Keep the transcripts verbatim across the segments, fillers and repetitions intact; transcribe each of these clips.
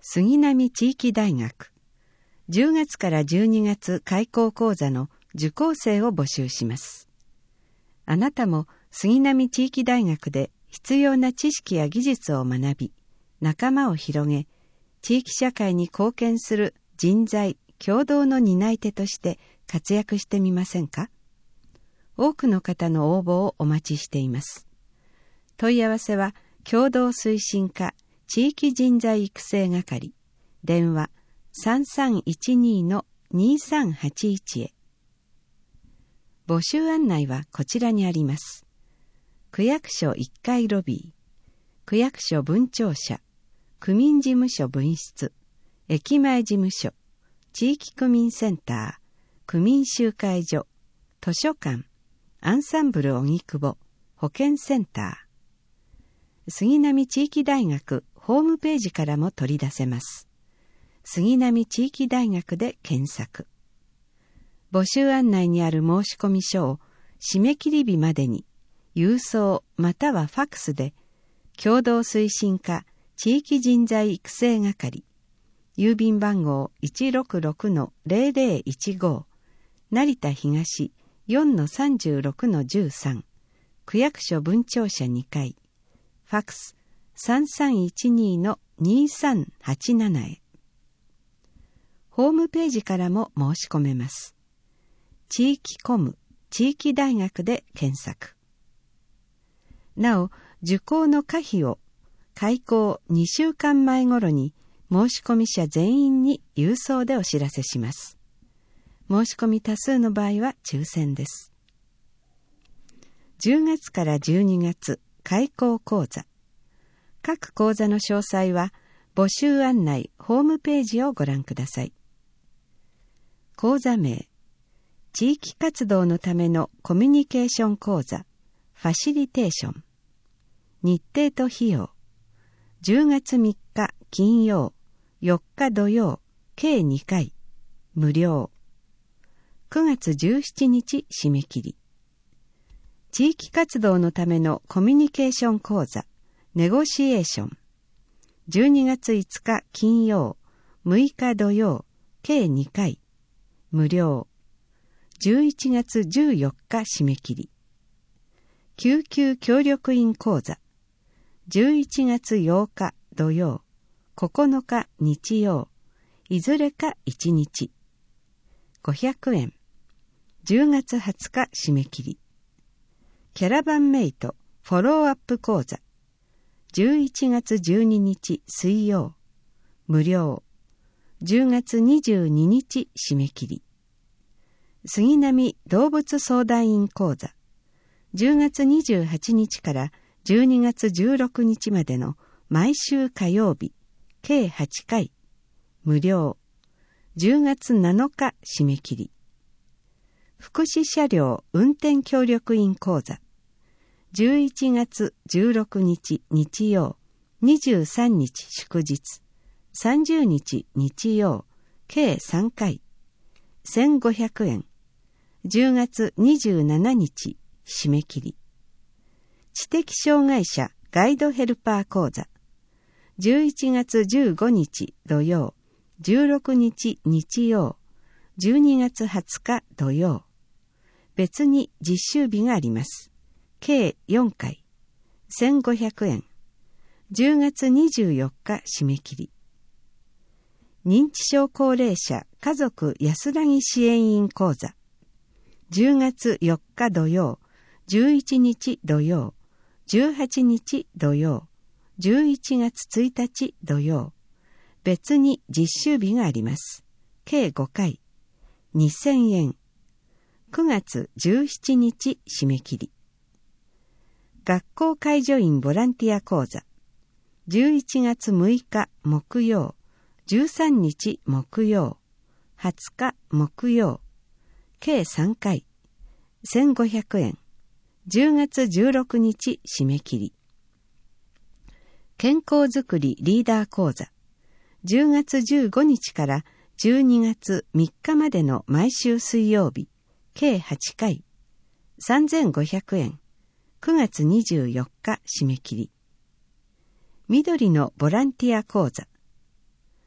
杉並地域大学じゅうがつからじゅうにがつ開講講座の受講生を募集します。あなたも杉並地域大学で必要な知識や技術を学び、仲間を広げ、地域社会に貢献する人材、共同の担い手として活躍してみませんか？多くの方の応募をお待ちしています。問い合わせは共同推進課地域人材育成係、電話 さんさんいちに にさんはちいち へ。募集案内はこちらにあります。区役所いっかいロビー、区役所分庁舎、区民事務所分室、駅前事務所、地域区民センター、区民集会所、図書館、アンサンブル荻窪、保健センター。杉並地域大学ホームページからも取り出せます。杉並地域大学で検索。募集案内にある申込書を締め切り日までに郵送またはファクスで共同推進課地域人材育成係、郵便番号 いちろくろくのゼロゼロいちご、成田東 よんのさんじゅうろくのじゅうさん、区役所分庁舎にかい、ファクス さんさんいちに のにさんはちなな へ。ホームページからも申し込めます。地域コム地域大学で検索。なお、受講の可否を開講にしゅうかんまえ頃に申込者全員に郵送でお知らせします。申し込み多数の場合は抽選です。じゅうがつからじゅうにがつ開講講座。各講座の詳細は募集案内ホームページをご覧ください。講座名、地域活動のためのコミュニケーション講座、ファシリテーション。日程と費用、じゅうがつみっか金曜、よっか土曜、計にかい、無料。くがつじゅうしちにち締め切り。地域活動のためのコミュニケーション講座、ネゴシエーション。じゅうにがついつか金曜、むいか土曜、計にかい、無料。じゅういちがつじゅうよっか締め切り。救急協力員講座。じゅういちがつようか土曜、ここのか日曜、いずれかいちにち。ごひゃくえん。じゅうがつはつか締め切り。キャラバンメイトフォローアップ講座。じゅういちがつじゅうににち水曜、無料。じゅうがつにじゅうににち締め切り。杉並動物相談員講座。じゅうがつにじゅうはちにちからじゅうにがつじゅうろくにちまでの毎週火曜日、計はちかい、無料。じゅうがつなのか締め切り。福祉車両運転協力員講座。じゅういちがつじゅうろくにち日曜、にじゅうさんにち祝日、さんじゅうにち日曜、計さんかい、せんごひゃくえん。じゅうがつにじゅうしちにち締め切り。知的障害者ガイドヘルパー講座。じゅういちがつじゅうごにち土曜、じゅうろくにち日曜、じゅうにがつはつか土曜。別に実習日があります。計よんかい、せんごひゃくえん。じゅうがつにじゅうよっか締め切り。認知症高齢者家族安らぎ支援員講座。じゅうがつよっか土曜、じゅういちにち土曜、じゅうはちにち土曜、じゅういちがつついたち土曜。別に実習日があります。計ごかい、にせんえん。くがつじゅうしちにち締め切り。学校介助員ボランティア講座。じゅういちがつむいか木曜、じゅうさんにち木曜、はつか木曜。計さんかい、せんごひゃくえん。じゅうがつじゅうろくにち締め切り。健康づくりリーダー講座。じゅうがつじゅうごにちからじゅうにがつみっかまでの毎週水曜日、計はちかい、さんぜんごひゃくえん。くがつにじゅうよっか締め切り。緑のボランティア講座。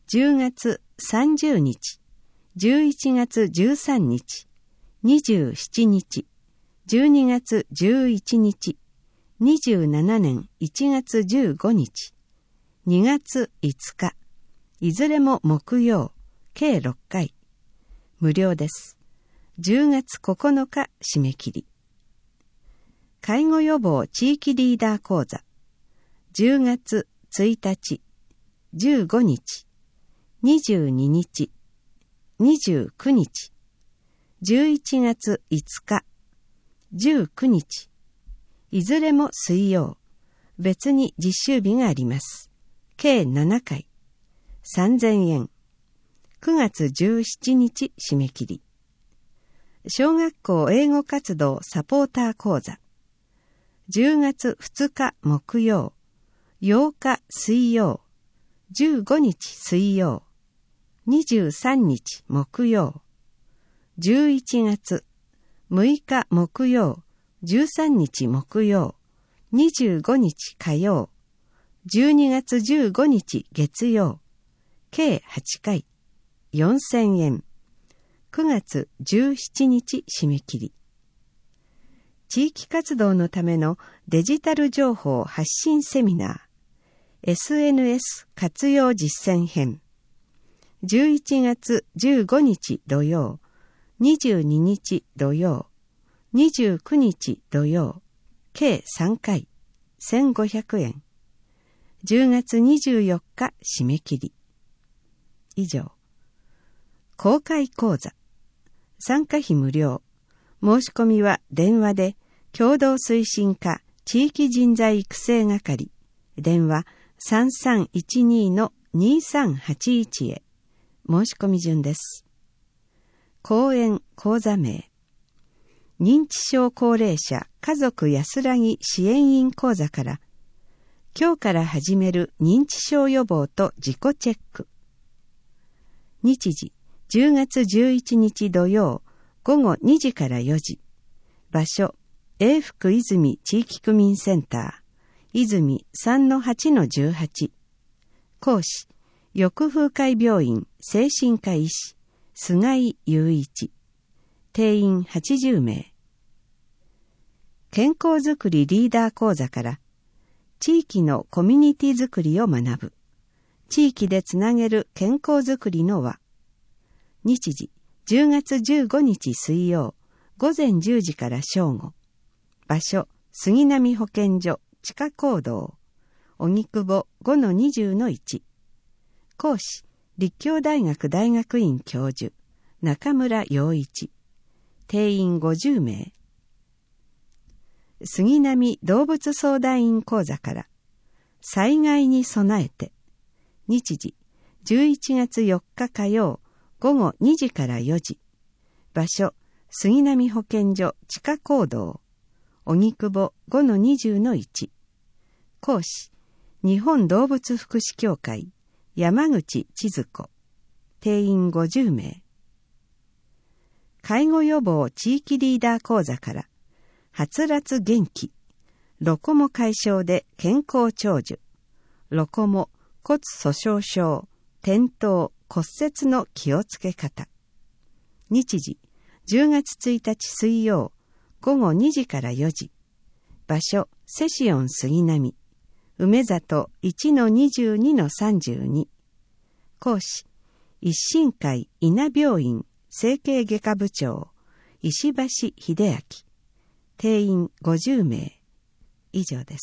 じゅうがつさんじゅうにち、じゅういちがつじゅうさんにち、にじゅうしちにち、じゅうにがつじゅういちにち、にじゅうななねんいちがつじゅうごにち、にがついつか、いずれも木曜、計ろっかい。無料です。じゅうがつここのか締め切り。介護予防地域リーダー講座。じゅうがつついたち、じゅうごにち、にじゅうににち、にじゅうくにち、じゅういちがついつか、じゅうくにち、いずれも水曜、別に実習日があります。計ななかい、さんぜんえん。くがつじゅうしちにち締め切り。小学校英語活動サポーター講座。じゅうがつふつか木曜、ようか水曜、じゅうごにち水曜、にじゅうさんにち木曜、じゅういちがつむいか木曜、じゅうさんにち木曜、にじゅうごにち火曜、じゅうにがつじゅうごにち月曜、計はちかい、よんせんえん。くがつじゅうしちにち締め切り。地域活動のためのデジタル情報発信セミナー エスエヌエス 活用実践編。じゅういちがつじゅうごにち土曜、にじゅうににち土曜、にじゅうくにち土曜、計さんかい、せんごひゃくえん。じゅうがつにじゅうよっか締め切り。以上。公開講座。参加費無料。申し込みは電話で、共同推進課地域人材育成係、電話 さんさんいちに のにさんはちいち へ。申し込み順です。講演講座名。認知症高齢者家族安らぎ支援員講座から、今日から始める認知症予防と自己チェック。日時、じゅうがつじゅういちにち土曜、ごごにじからよじ。場所、永福泉地域区民センター、泉 さんのはちのじゅうはち。講師、翼風会病院精神科医師、菅井雄一。定員はちじゅうめい。健康づくりリーダー講座から、地域のコミュニティづくりを学ぶ。地域でつなげる健康づくりの輪。日時、じゅうがつじゅうごにち水曜、ごぜんじゅうじから正午。場所、杉並保健所地下講堂、荻窪 ごのにじゅうのいち。講師、立教大学大学院教授、中村洋一。定員ごじゅうめい。杉並動物相談員講座から、災害に備えて。日時、じゅういちがつよっか火曜、ごごにじからよじ。場所、杉並保健所地下講堂、荻窪 ごのにじゅうのいち。講師、日本動物福祉協会、山口千鶴子。定員ごじゅうめい。介護予防地域リーダー講座から、はつらつ元気、ロコモ解消で健康長寿、ロコモ骨粗鬆症、転倒、骨折の気をつけ方。日時、じゅうがつついたち水曜、ごごにじからよじ。場所、セシオン杉並、梅里 いちのにじゅうにのさんじゅうに。講師、一心会稲病院整形外科部長、石橋秀明。定員ごじゅうめい。以上です。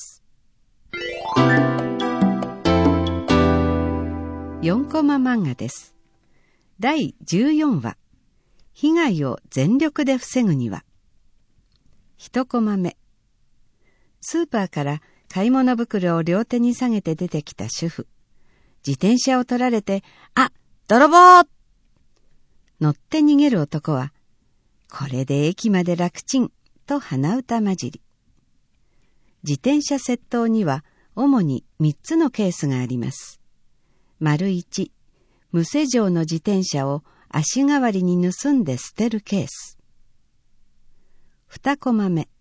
よんコマ漫画です。だいじゅうよんわ、被害を全力で防ぐには。いちコマ目。スーパーから買い物袋を両手に下げて出てきた主婦。自転車を取られて、あ、泥棒！乗って逃げる男は、これで駅まで楽ちんと鼻歌混じり。自転車窃盗には主にみっつのケースがあります。丸一、無施錠の自転車を足代わりに盗んで捨てるケース。にコマ目。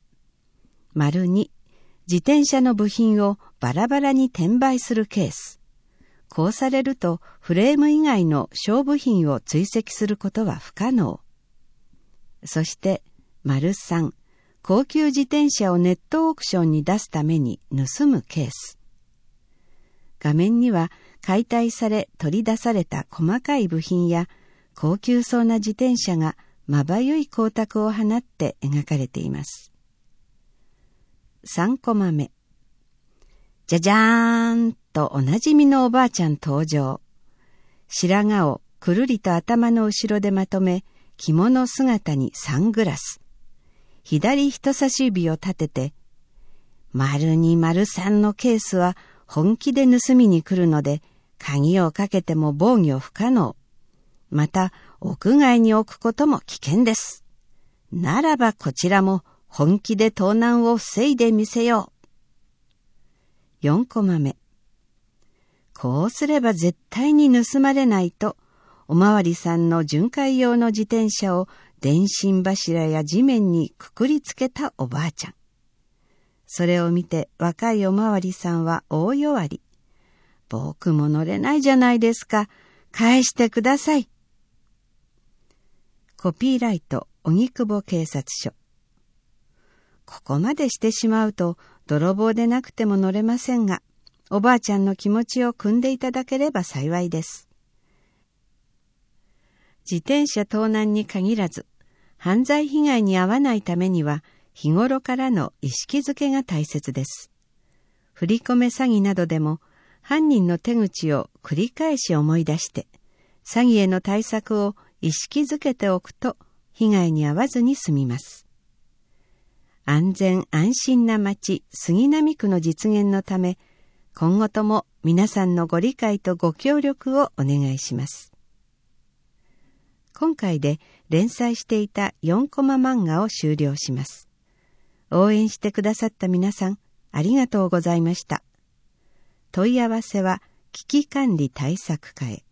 丸二、自転車の部品をバラバラに転売するケース。 こうされるとフレーム以外の小部品を追跡することは不可能。そして、丸さん、高級自転車をネットオークションに出すために盗むケース。画面には解体され取り出された細かい部品や高級そうな自転車がまばゆい光沢を放って描かれています。さんコマ目。じゃじゃーんとおなじみのおばあちゃん登場。白髪をくるりと頭の後ろでまとめ、着物姿にサングラス。左人差し指を立てて、丸に丸三のケースは本気で盗みに来るので、鍵をかけても防御不可能。また、屋外に置くことも危険です。ならばこちらも本気で盗難を防いでみせよう。よんコマ目。こうすれば絶対に盗まれないと、おまわりさんの巡回用の自転車を電信柱や地面にくくりつけたおばあちゃん。それを見て若いおまわりさんは大弱り。僕も乗れないじゃないですか。返してください。コピーライト、荻窪警察署。ここまでしてしまうと泥棒でなくても乗れませんが、おばあちゃんの気持ちを汲んでいただければ幸いです。自転車盗難に限らず、犯罪被害に遭わないためには、日頃からの意識づけが大切です。振り込め詐欺などでも、犯人の手口を繰り返し思い出して、詐欺への対策を意識づけておくと、被害に遭わずに済みます。安全安心な街、杉並区の実現のため、今後とも皆さんのご理解とご協力をお願いします。今回で連載していたよんコマ漫画を終了します。応援してくださった皆さん、ありがとうございました。問い合わせは危機管理対策課へ。